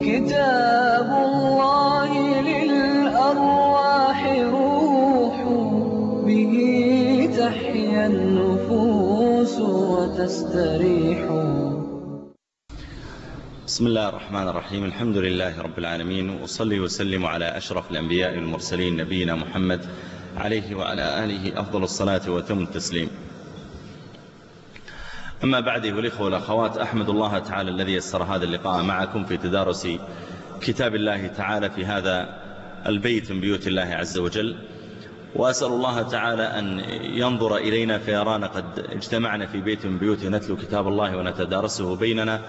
كتاب الله للأرواح روح، به تحيا النفوس وتستريح. بسم الله الرحمن الرحيم. الحمد لله رب العالمين، وصلي وسلم على أشرف الأنبياء والمرسلين نبينا محمد عليه وعلى آله أفضل الصلاة وتم التسليم. أما بعد، أيها الإخوة والأخوات، أحمد الله تعالى الذي يسر هذا اللقاء معكم في تدارس كتاب الله تعالى في هذا البيت من بيوت الله عز وجل، وأسأل الله تعالى أن ينظر إلينا فيرانا قد اجتمعنا في بيت من بيوته نتلو كتاب الله ونتدارسه بيننا،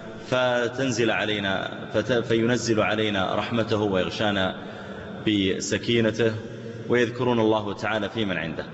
فينزل علينا رحمته ويغشانا بسكينته ويذكرون الله تعالى في من عنده.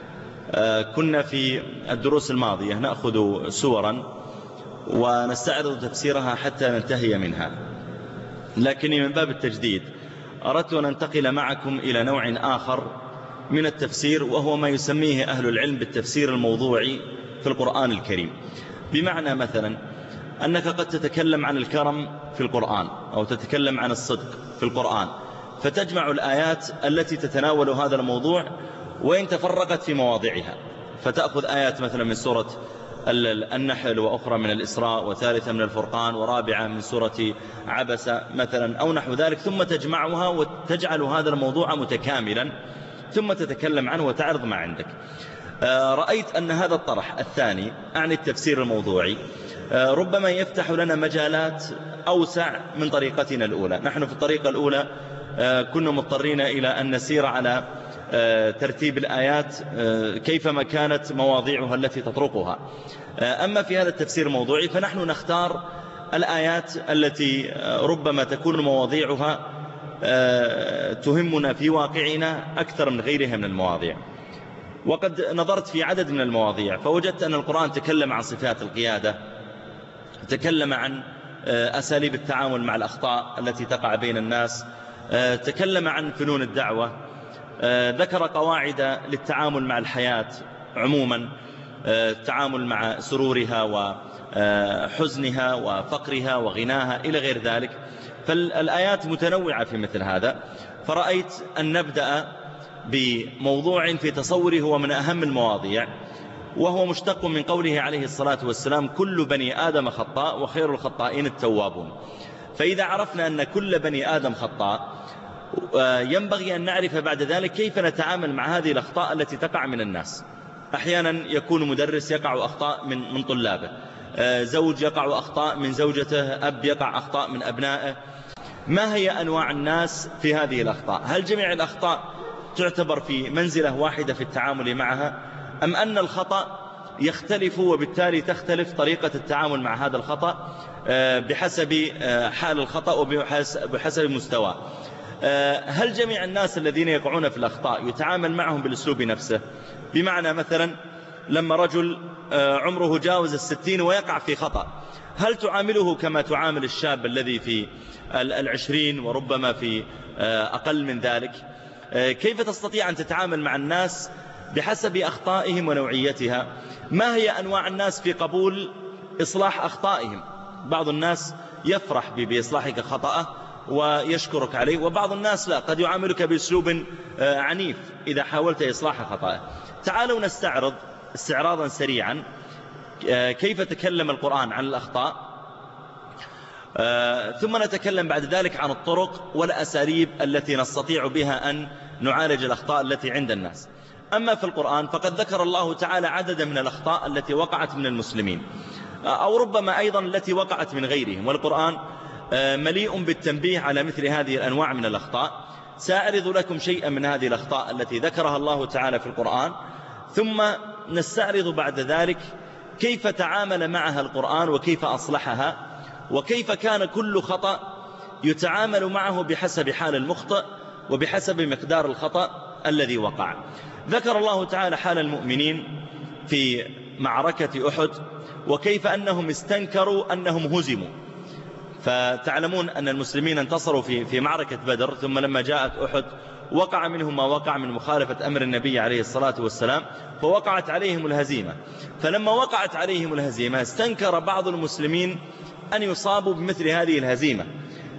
كنا في الدروس الماضية نأخذ سورا ونستعرض تفسيرها حتى ننتهي منها، لكني من باب التجديد أردت أن أنتقل معكم إلى نوع آخر من التفسير، وهو ما يسميه أهل العلم بالتفسير الموضوعي في القرآن الكريم. بمعنى مثلا أنك قد تتكلم عن الكرم في القرآن، أو تتكلم عن الصدق في القرآن، فتجمع الآيات التي تتناول هذا الموضوع وإن تفرقت في مواضعها، فتأخذ آيات مثلا من سورة النحل، وأخرى من الإسراء، وثالثة من الفرقان، ورابعة من سورة عبسة مثلا أو نحو ذلك، ثم تجمعها وتجعل هذا الموضوع متكاملا، ثم تتكلم عنه وتعرض ما عندك. رأيت أن هذا الطرح الثاني عن التفسير الموضوعي ربما يفتح لنا مجالات أوسع من طريقتنا الأولى. نحن في الطريقة الأولى كنا مضطرين إلى أن نسير على ترتيب الآيات كيفما كانت مواضيعها التي تطرقها. أما في هذا التفسير الموضوعي فنحن نختار الآيات التي ربما تكون مواضيعها تهمنا في واقعنا أكثر من غيرها من المواضيع. وقد نظرت في عدد من المواضيع فوجدت أن القرآن تكلم عن صفات القيادة، تكلم عن أساليب التعامل مع الأخطاء التي تقع بين الناس، تكلم عن فنون الدعوة، ذكر قواعد للتعامل مع الحياة عموما، التعامل مع سرورها وحزنها وفقرها وغناها إلى غير ذلك. فالآيات متنوعة في مثل هذا، فرأيت أن نبدأ بموضوع في تصوره هو من أهم المواضيع، وهو مشتق من قوله عليه الصلاة والسلام: كل بني آدم خطاء وخير الخطائين التوابون. فإذا عرفنا أن كل بني آدم خطاء، ينبغي أن نعرف بعد ذلك كيف نتعامل مع هذه الأخطاء التي تقع من الناس. أحيانا يكون مدرس يقع أخطاء من طلابه، زوج يقع أخطاء من زوجته، أب يقع أخطاء من أبنائه. ما هي أنواع الناس في هذه الأخطاء؟ هل جميع الأخطاء تعتبر في منزلة واحدة في التعامل معها، أم أن الخطأ يختلف وبالتالي تختلف طريقة التعامل مع هذا الخطأ بحسب حال الخطأ وبحسب مستوى؟ هل جميع الناس الذين يقعون في الأخطاء يتعامل معهم بالأسلوب نفسه؟ بمعنى مثلا لما رجل عمره جاوز 60 ويقع في خطأ، هل تعامله كما تعامل الشاب الذي في 20 وربما في أقل من ذلك؟ كيف تستطيع أن تتعامل مع الناس بحسب أخطائهم ونوعيتها؟ ما هي أنواع الناس في قبول إصلاح أخطائهم؟ بعض الناس يفرح بإصلاحك خطأه ويشكرك عليه، وبعض الناس لا، قد يعاملك بأسلوب عنيف إذا حاولت إصلاح خطأه. تعالوا نستعرض استعراضا سريعا كيف تكلم القرآن عن الأخطاء، ثم نتكلم بعد ذلك عن الطرق والأساليب التي نستطيع بها أن نعالج الأخطاء التي عند الناس. أما في القرآن فقد ذكر الله تعالى عددا من الأخطاء التي وقعت من المسلمين، أو ربما أيضا التي وقعت من غيرهم، والقرآن مليء بالتنبيه على مثل هذه الأنواع من الأخطاء. سأعرض لكم شيئا من هذه الأخطاء التي ذكرها الله تعالى في القرآن، ثم نستعرض بعد ذلك كيف تعامل معها القرآن وكيف أصلحها، وكيف كان كل خطأ يتعامل معه بحسب حال المخطئ وبحسب مقدار الخطأ الذي وقع. ذكر الله تعالى حال المؤمنين في معركة أحد، وكيف أنهم استنكروا أنهم هزموا. فتعلمون أن المسلمين انتصروا في معركة بدر، ثم لما جاءت أحد وقع منهم ما وقع من مخالفة أمر النبي عليه الصلاة والسلام، فوقعت عليهم الهزيمة. فلما وقعت عليهم الهزيمة استنكر بعض المسلمين أن يصابوا بمثل هذه الهزيمة،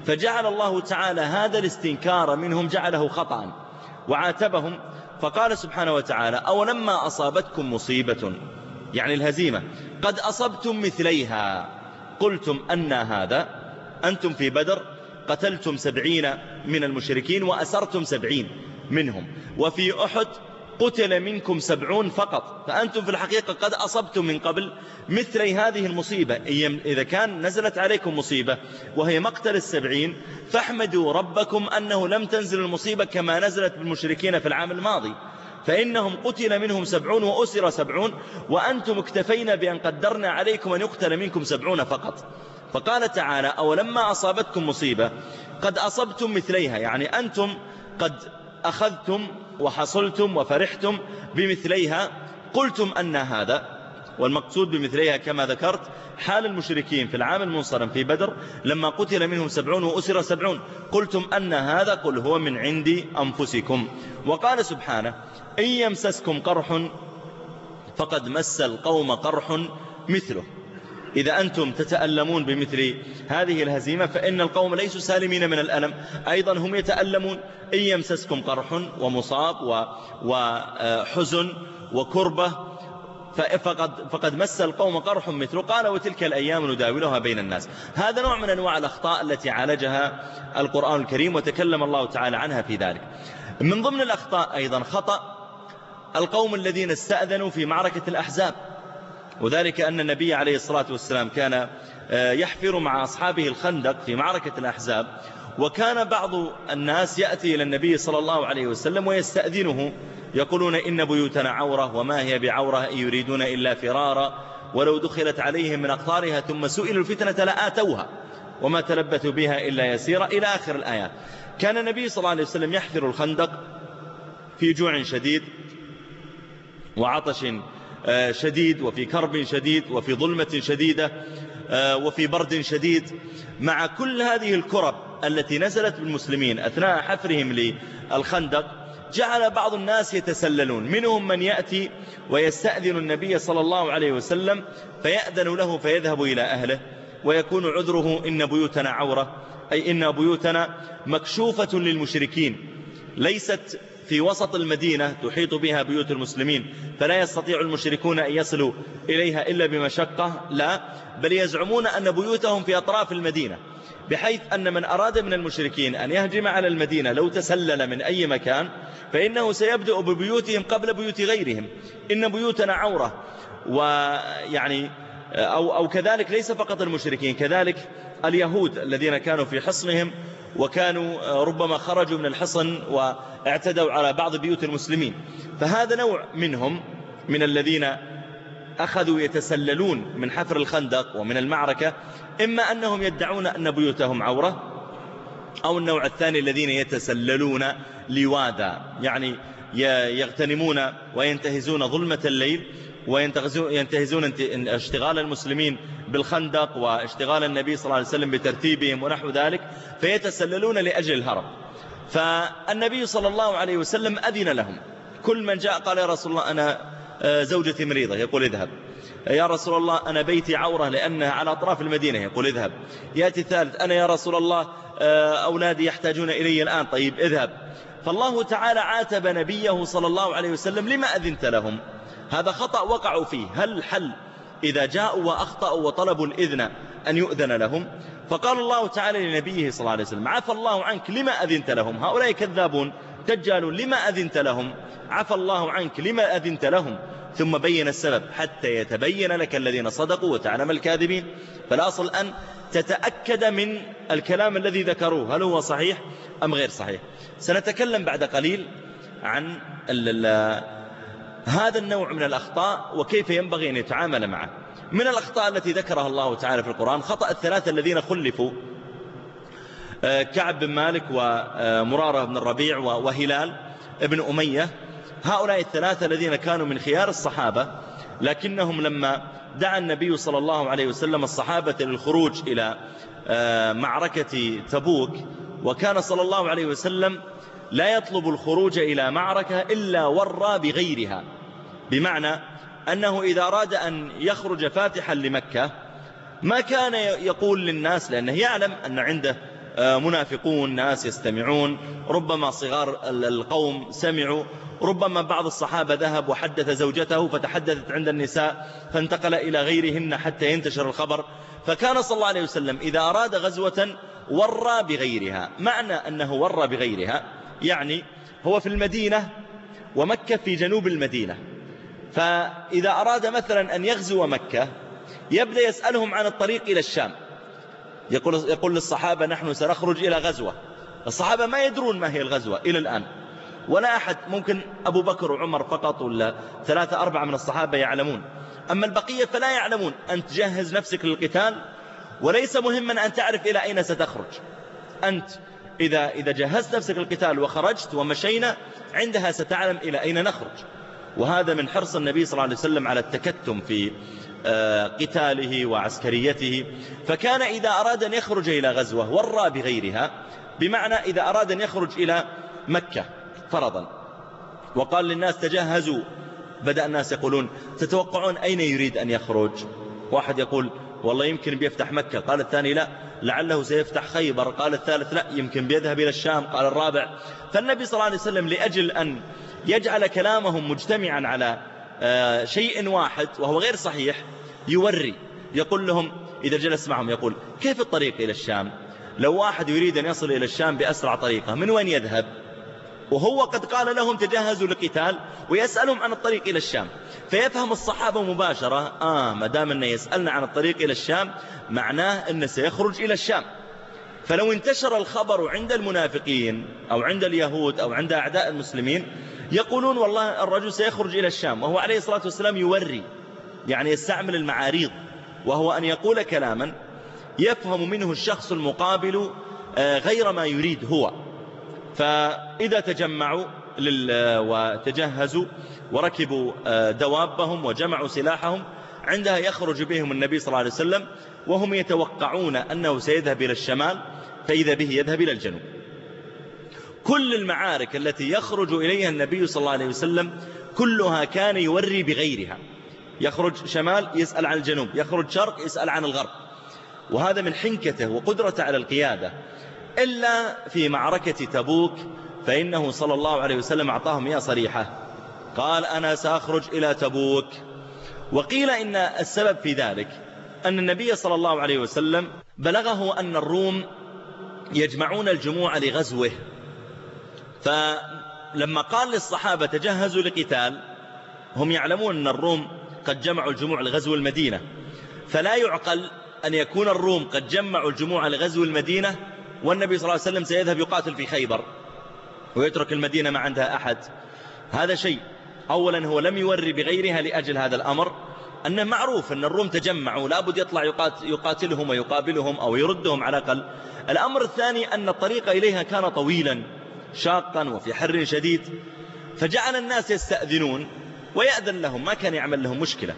فجعل الله تعالى هذا الاستنكار منهم جعله خطأ وعاتبهم، فقال سبحانه وتعالى: أولما أصابتكم مصيبة، يعني الهزيمة، قد أصبتم مثليها قلتم أن هذا، أنتم في بدر قتلتم 70 من المشركين وأسرتم 70 منهم، وفي أحد قتل منكم 70 فقط، فأنتم في الحقيقة قد أصبتم من قبل مثلي هذه المصيبة. إذا كان نزلت عليكم مصيبة وهي مقتل 70 فاحمدوا ربكم أنه لم تنزل المصيبة كما نزلت بالمشركين في العام الماضي، فإنهم قتل منهم 70 وأسر 70، وأنتم اكتفينا بأن قدرنا عليكم أن يقتل منكم 70 فقط. فقال تعالى: أولما أصابتكم مصيبة قد أصبتم مثليها، يعني أنتم قد أخذتم وحصلتم وفرحتم بمثليها قلتم أن هذا، والمقصود بمثليها كما ذكرت حال المشركين في العام المنصرم في بدر لما قتل منهم 70 وأسر 70، قلتم أن هذا قل هو من عند أنفسكم. وقال سبحانه: إن يمسسكم قرح فقد مس القوم قرح مثله. إذا أنتم تتألمون بمثل هذه الهزيمة فإن القوم ليسوا سالمين من الألم، أيضا هم يتألمون. إن يمسسكم قرح ومصاب وحزن وكربة فقد مس القوم قرح مثله. قال: وتلك الأيام نداولها بين الناس. هذا نوع من أنواع الأخطاء التي عالجها القرآن الكريم وتكلم الله تعالى عنها في ذلك. من ضمن الأخطاء أيضا خطأ القوم الذين استأذنوا في معركة الأحزاب، وذلك أن النبي عليه الصلاة والسلام كان يحفر مع أصحابه الخندق في معركة الأحزاب، وكان بعض الناس يأتي إلى النبي صلى الله عليه وسلم ويستأذنه، يقولون: إن بيوتنا عورة وما هي بعورة إن يريدون إلا فرارا ولو دخلت عليهم من أقطارها ثم سئلوا الفتنة لآتوها وما تلبثوا بها إلا يسيرا، إلى آخر الآيات. كان النبي صلى الله عليه وسلم يحفر الخندق في جوع شديد وعطش شديد وفي كرب شديد وفي ظلمة شديدة وفي برد شديد. مع كل هذه الكرب التي نزلت بالمسلمين أثناء حفرهم للخندق جعل بعض الناس يتسللون، منهم من يأتي ويستأذن النبي صلى الله عليه وسلم فيأذن له فيذهب إلى أهله، ويكون عذره: إن بيوتنا عورة، أي إن بيوتنا مكشوفة للمشركين، ليست في وسط المدينة تحيط بها بيوت المسلمين فلا يستطيع المشركون أن يصلوا إليها إلا بمشقة، لا، بل يزعمون أن بيوتهم في أطراف المدينة، بحيث أن من أراد من المشركين أن يهجم على المدينة لو تسلل من أي مكان فإنه سيبدأ ببيوتهم قبل بيوت غيرهم. إن بيوتنا عورة. ويعني أو كذلك ليس فقط المشركين، كذلك اليهود الذين كانوا في حصنهم وكانوا ربما خرجوا من الحصن واعتدوا على بعض بيوت المسلمين. فهذا نوع منهم من الذين أخذوا يتسللون من حفر الخندق ومن المعركة، إما أنهم يدعون أن بيوتهم عورة، أو النوع الثاني الذين يتسللون لواذا، يعني يغتنمون وينتهزون ظلمة الليل وينتهزون اشتغال المسلمين بالخندق واشتغال النبي صلى الله عليه وسلم بترتيبهم ونحو ذلك، فيتسللون لأجل الهرب. فالنبي صلى الله عليه وسلم أذن لهم. كل من جاء قال: يا رسول الله أنا زوجتي مريضة، يقول: اذهب. يا رسول الله أنا بيتي عورة لأنها على أطراف المدينة، يقول: اذهب. يأتي الثالث: أنا يا رسول الله أولادي يحتاجون إلي الآن، طيب اذهب. فالله تعالى عاتب نبيه صلى الله عليه وسلم: لما أذنت لهم؟ هذا خطأ وقعوا فيه. هل الحل إذا جاءوا وأخطأوا وطلبوا الإذن أن يؤذن لهم؟ فقال الله تعالى لنبيه صلى الله عليه وسلم: عفى الله عنك لما أذنت لهم؟ هؤلاء كذابون دجالون، لما أذنت لهم؟ عفى الله عنك لما أذنت لهم؟ ثم بين السبب: حتى يتبين لك الذين صدقوا وتعلم الكاذبين. فالأصل أن تتأكد من الكلام الذي ذكروه هل هو صحيح أم غير صحيح. سنتكلم بعد قليل عن هذا النوع من الأخطاء وكيف ينبغي أن يتعامل معه. من الأخطاء التي ذكرها الله تعالى في القرآن خطأ الثلاثة الذين خلفوا: كعب بن مالك ومرارة بن الربيع وهلال بن أمية. هؤلاء الثلاثة الذين كانوا من خيار الصحابة، لكنهم لما دعا النبي صلى الله عليه وسلم الصحابة للخروج إلى معركة تبوك، وكان صلى الله عليه وسلم لا يطلب الخروج إلى معركة إلا ورى بغيرها، بمعنى أنه إذا أراد أن يخرج فاتحا لمكة ما كان يقول للناس، لأنه يعلم أن عنده منافقون، ناس يستمعون، ربما صغار القوم سمعوا، ربما بعض الصحابة ذهب وحدث زوجته فتحدثت عند النساء فانتقل إلى غيرهن حتى ينتشر الخبر. فكان صلى الله عليه وسلم إذا أراد غزوة ورى بغيرها. معنى أنه ورى بغيرها يعني هو في المدينة ومكة في جنوب المدينة، فإذا أراد مثلا أن يغزو مكة يبدأ يسألهم عن الطريق إلى الشام، يقول للصحابة نحن سنخرج إلى غزوة. الصحابة ما يدرون ما هي الغزوة إلى الآن، ولا أحد، ممكن أبو بكر وعمر فقط ولا 3-4 من الصحابة يعلمون، أما البقية فلا يعلمون. أن تجهز نفسك للقتال، وليس مهما أن تعرف إلى أين ستخرج. أنت إذا جهزت نفسك للقتال وخرجت ومشينا، عندها ستعلم إلى أين نخرج. وهذا من حرص النبي صلى الله عليه وسلم على التكتم في قتاله وعسكريته. فكان إذا أراد أن يخرج إلى غزوة ورى بغيرها، بمعنى إذا أراد أن يخرج إلى مكة فرضا وقال للناس تجهزوا، بدأ الناس يقولون تتوقعون أين يريد أن يخرج؟ واحد يقول والله يمكن بيفتح مكة، قال الثاني لا لعله سيفتح خيبر، قال الثالث لا يمكن بيذهب إلى الشام، قال الرابع. فالنبي صلى الله عليه وسلم لأجل أن يجعل كلامهم مجتمعا على شيء واحد وهو غير صحيح يوري، يقول لهم إذا جلس معهم يقول كيف الطريق إلى الشام؟ لو واحد يريد أن يصل إلى الشام بأسرع طريقة من وين يذهب؟ وهو قد قال لهم تجهزوا للقتال ويسألهم عن الطريق إلى الشام. فيفهم الصحابة مباشرة ما دام أنه يسألنا عن الطريق إلى الشام معناه أنه سيخرج إلى الشام. فلو انتشر الخبر عند المنافقين أو عند اليهود أو عند أعداء المسلمين يقولون والله الرجل سيخرج إلى الشام، وهو عليه الصلاة والسلام يوري، يعني يستعمل المعاريض، وهو أن يقول كلاما يفهم منه الشخص المقابل غير ما يريد هو. فإذا تجمعوا وتجهزوا وركبوا دوابهم وجمعوا سلاحهم، عندها يخرج بهم النبي صلى الله عليه وسلم وهم يتوقعون أنه سيذهب إلى الشمال، فإذا به يذهب إلى الجنوب. كل المعارك التي يخرج إليها النبي صلى الله عليه وسلم كلها كان يوري بغيرها، يخرج شمال يسأل عن الجنوب، يخرج شرق يسأل عن الغرب. وهذا من حنكته وقدرته على القيادة. إلا في معركة تبوك فإنه صلى الله عليه وسلم أعطاهم إياه صريحة، قال أنا سأخرج إلى تبوك. وقيل إن السبب في ذلك أن النبي صلى الله عليه وسلم بلغه أن الروم يجمعون الجموع لغزوه، فلما قال للصحابة تجهزوا لقتال، هم يعلمون أن الروم قد جمعوا الجموع لغزو المدينة، فلا يعقل أن يكون الروم قد جمعوا الجموع لغزو المدينة والنبي صلى الله عليه وسلم سيذهب يقاتل في خيبر ويترك المدينة ما عندها أحد. هذا شيء. أولا هو لم يوري بغيرها لأجل هذا الأمر، أنه معروف أن الروم تجمعوا لابد يطلع يقاتلهم ويقابلهم أو يردهم على الأقل. الأمر الثاني أن الطريق إليها كان طويلا شاقا وفي حر شديد، فجعل الناس يستأذنون ويأذن لهم، ما كان يعمل لهم مشكلة.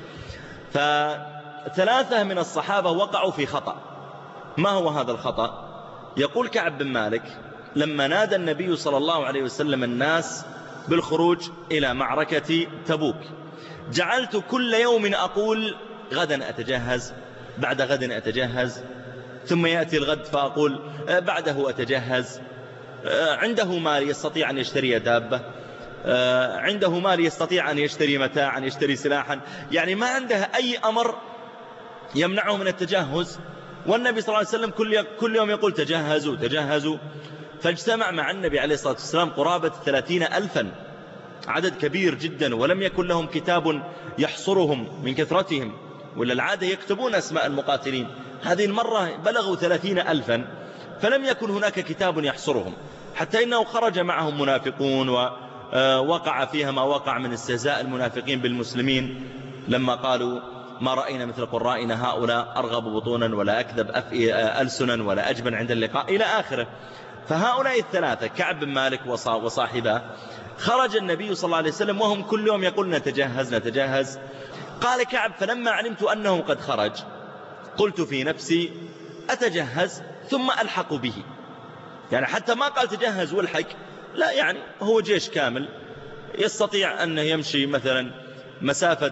فثلاثة من الصحابة وقعوا في خطأ. ما هو هذا الخطأ؟ يقول كعب بن مالك لما نادى النبي صلى الله عليه وسلم الناس بالخروج إلى معركة تبوك، جعلت كل يوم أقول غدا أتجهز، بعد غد أتجهز، ثم يأتي الغد فأقول بعده أتجهز. عنده مال يستطيع أن يشتري دابة، عنده مال يستطيع أن يشتري متاعا، يشتري سلاحا، يعني ما عنده أي أمر يمنعه من التجهز. والنبي صلى الله عليه وسلم كل يوم يقول تجهزوا تجهزوا. فاجتمع مع النبي عليه الصلاة والسلام قرابة 30,000، عدد كبير جدا، ولم يكن لهم كتاب يحصرهم من كثرتهم، ولا العادة يكتبون أسماء المقاتلين. هذه المرة بلغوا 30,000 فلم يكن هناك كتاب يحصرهم، حتى إنه خرج معهم منافقون ووقع فيها ما وقع من استهزاء المنافقين بالمسلمين لما قالوا ما رأينا مثل قرائنا هؤلاء أرغب بطونا ولا أكذب ألسنا ولا أجبن عند اللقاء إلى آخره. فهؤلاء الثلاثة كعب بن مالك وصاحبه خرج النبي صلى الله عليه وسلم وهم كل يوم يقول نتجهز نتجهز. قال كعب فلما علمت أنه قد خرج قلت في نفسي أتجهز ثم ألحق به، يعني حتى ما قال تجهز والحق، لا، يعني هو جيش كامل يستطيع أنه يمشي مثلا مسافة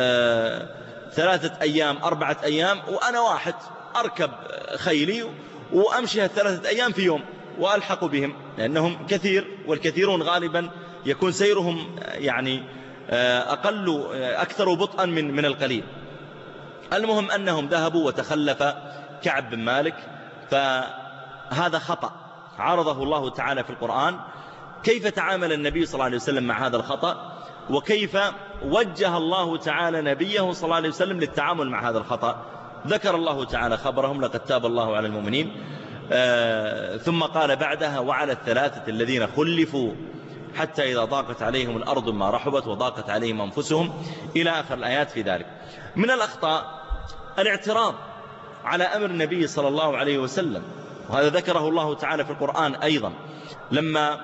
3 أيام 4 أيام، وأنا واحد أركب خيلي وأمشي 3 أيام في يوم وألحق بهم، لأنهم كثير، والكثيرون غالبا يكون سيرهم يعني أكثر بطئا من القليل. المهم أنهم ذهبوا وتخلف كعب بن مالك، فهذا خطأ عرضه الله تعالى في القرآن. كيف تعامل النبي صلى الله عليه وسلم مع هذا الخطأ، وكيف وجه الله تعالى نبيه صلى الله عليه وسلم للتعامل مع هذا الخطأ؟ ذكر الله تعالى خبرهم: لقد تاب الله على المؤمنين، ثم قال بعدها: وعلى 3 الذين خلفوا حتى إذا ضاقت عليهم الأرض ما رحبت وضاقت عليهم أنفسهم، إلى آخر الآيات في ذلك. من الأخطاء الاعتراض على أمر النبي صلى الله عليه وسلم، وهذا ذكره الله تعالى في القرآن أيضا. لما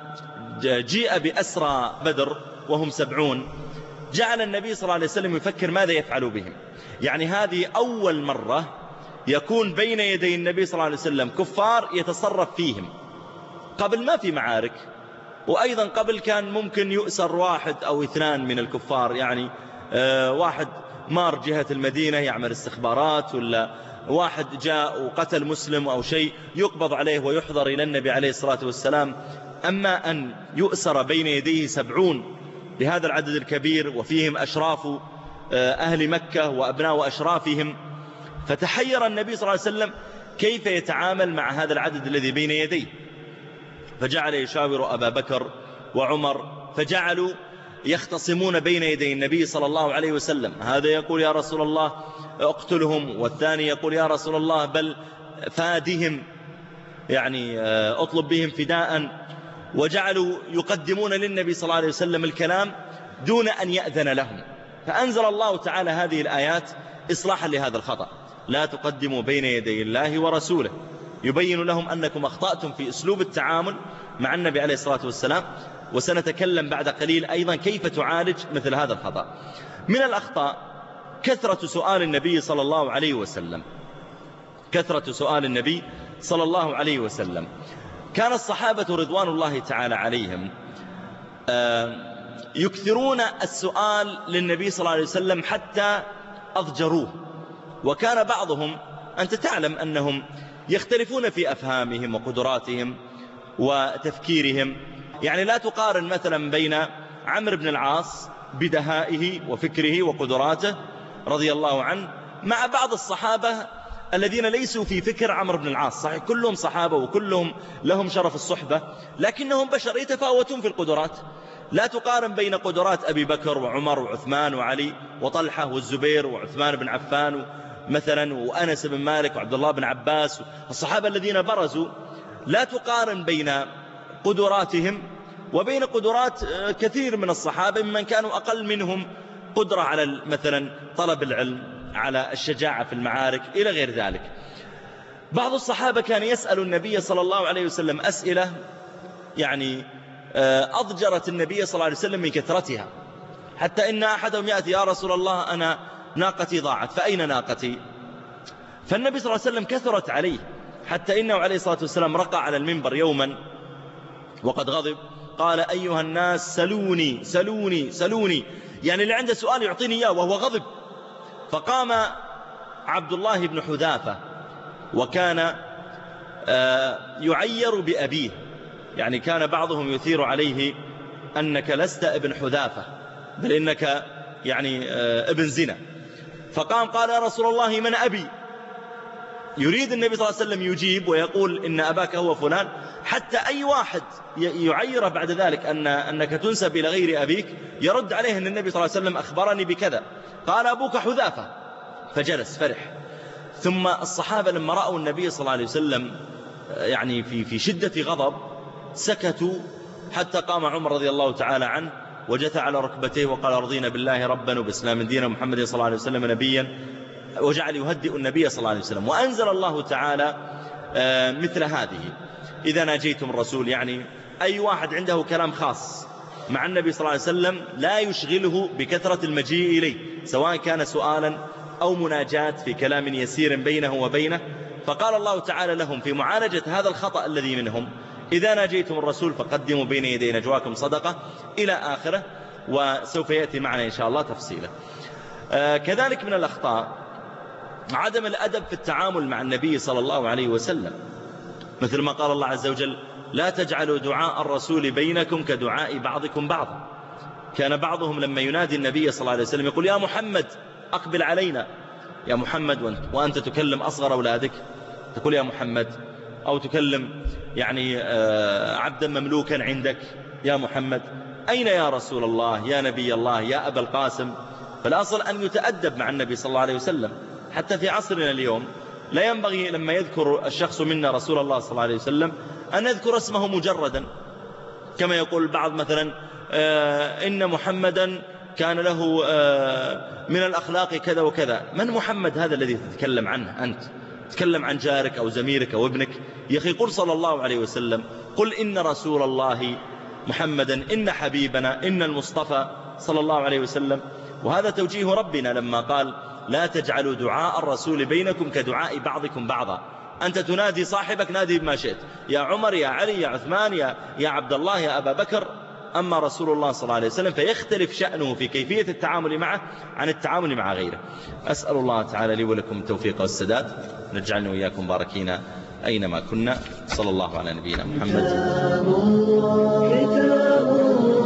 جيء بأسرى بدر وهم 70، جعل النبي صلى الله عليه وسلم يفكر ماذا يفعل بهم. يعني هذه أول مرة يكون بين يدي النبي صلى الله عليه وسلم كفار يتصرف فيهم. قبل ما في معارك، وأيضا قبل كان ممكن يؤسر 1 أو 2 من الكفار، يعني واحد مار جهة المدينة يعمل استخبارات، ولا واحد جاء وقتل مسلم أو شيء يقبض عليه ويحضر إلى النبي عليه الصلاة والسلام. أما أن يؤسر بين يديه 70 بهذا العدد الكبير، وفيهم أشراف أهل مكة وأبناء أشرافهم، فتحير النبي صلى الله عليه وسلم كيف يتعامل مع هذا العدد الذي بين يديه، فجعل يشاور أبا بكر وعمر، فجعلوا يختصمون بين يدي النبي صلى الله عليه وسلم. هذا يقول: يا رسول الله اقتلهم، والثاني يقول: يا رسول الله بل فادهم، يعني اطلب بهم فداء. وجعلوا يقدمون للنبي صلى الله عليه وسلم الكلام دون أن يأذن لهم. فأنزل الله تعالى هذه الآيات إصلاحا لهذا الخطأ: لا تقدموا بين يدي الله ورسوله، يبين لهم أنكم أخطأتم في أسلوب التعامل مع النبي عليه الصلاة والسلام. وسنتكلم بعد قليل أيضا كيف تعالج مثل هذا الخطأ. من الأخطاء كثرة سؤال النبي صلى الله عليه وسلم، كثرة سؤال النبي صلى الله عليه وسلم. كان الصحابة رضوان الله تعالى عليهم يكثرون السؤال للنبي صلى الله عليه وسلم حتى أضجروه. وكان بعضهم، أنت تعلم أنهم يختلفون في أفهامهم وقدراتهم وتفكيرهم. يعني لا تقارن مثلا بين عمرو بن العاص بدهائه وفكره وقدراته رضي الله عنه مع بعض الصحابة الذين ليسوا في فكر عمرو بن العاص. صحيح كلهم صحابة وكلهم لهم شرف الصحبة، لكنهم بشر يتفاوتون في القدرات. لا تقارن بين قدرات أبي بكر وعمر وعثمان وعلي وطلحة والزبير وعثمان بن عفان مثلا وأنس بن مالك وعبد الله بن عباس، الصحابة الذين برزوا. لا تقارن بين قدراتهم وبين قدرات كثير من الصحابة ممن كانوا أقل منهم قدرة على مثلا طلب العلم، على الشجاعة في المعارك إلى غير ذلك. بعض الصحابة كان يسأل النبي صلى الله عليه وسلم أسئلة يعني أضجرت النبي صلى الله عليه وسلم من كثرتها، حتى إن أحدهم يأتي: يا رسول الله أنا ناقتي ضاعت، فأين ناقتي؟ فالنبي صلى الله عليه وسلم كثرت عليه، حتى إنه عليه الصلاة والسلام رقى على المنبر يوما وقد غضب، قال: أيها الناس سلوني سلوني سلوني، يعني اللي عنده سؤال يعطيني إياه، وهو غضب. فقام عبد الله بن حذافة، وكان يعير بأبيه، يعني كان بعضهم يثير عليه أنك لست ابن حذافة بل إنك يعني ابن زنا. فقام قال: يا رسول الله من أبي؟ يريد النبي صلى الله عليه وسلم يجيب ويقول إن أباك هو فلان، حتى أي واحد يعير بعد ذلك أنك تنسب إلى غير أبيك يرد عليه أن النبي صلى الله عليه وسلم أخبرني بكذا. قال: أبوك حذافة. فجلس فرح. ثم الصحابة لما رأوا النبي صلى الله عليه وسلم يعني في شدة غضب سكتوا، حتى قام عمر رضي الله تعالى عنه وجثى على ركبتيه وقال: رضينا بالله ربا وبإسلام دينا ومحمد صلى الله عليه وسلم نبيا، وجعل يهدئ النبي صلى الله عليه وسلم. وأنزل الله تعالى مثل هذه: إذا ناجيتم الرسول، يعني أي واحد عنده كلام خاص مع النبي صلى الله عليه وسلم لا يشغله بكثرة المجيء إليه، سواء كان سؤالا أو مناجاة في كلام يسير بينه وبينه. فقال الله تعالى لهم في معالجة هذا الخطأ الذي منهم: إذا ناجيتم الرسول فقدموا بين يدي نجواكم صدقة، إلى آخره، وسوف يأتي معنا إن شاء الله تفصيله. كذلك من الأخطاء عدم الأدب في التعامل مع النبي صلى الله عليه وسلم، مثل ما قال الله عز وجل لا تجعلوا دعاء الرسول بينكم كدعاء بعضكم بعضا. كان بعضهم لما ينادي النبي صلى الله عليه وسلم يقول يا محمد أقبل علينا، يا محمد، وأنت تكلم أصغر أولادك تقول يا محمد، أو تكلم يعني عبدا مملوكا عندك يا محمد. أين يا رسول الله، يا نبي الله، يا أبا القاسم؟ فالأصل أن يتأدب مع النبي صلى الله عليه وسلم. حتى في عصرنا اليوم لا ينبغي لما يذكر الشخص منا رسول الله صلى الله عليه وسلم أن يذكر اسمه مجردا، كما يقول البعض مثلا إن محمدا كان له من الأخلاق كذا وكذا. من محمد هذا الذي تتكلم عنه أنت؟ تتكلم عن جارك أو زميلك أو ابنك. يا أخي قل صلى الله عليه وسلم، قل إن رسول الله محمدا، إن حبيبنا، إن المصطفى صلى الله عليه وسلم. وهذا توجيه ربنا لما قال لا تجعلوا دعاء الرسول بينكم كدعاء بعضكم بعضا. أنت تنادي صاحبك نادي بما شئت، يا عمر، يا علي، يا عثمان، يا عبد الله، يا أبا بكر. أما رسول الله صلى الله عليه وسلم فيختلف شأنه في كيفية التعامل معه عن التعامل مع غيره. أسأل الله تعالى لي ولكم التوفيق والسداد، نجعلنا وإياكم باركين أينما كنا. صلى الله على نبينا محمد.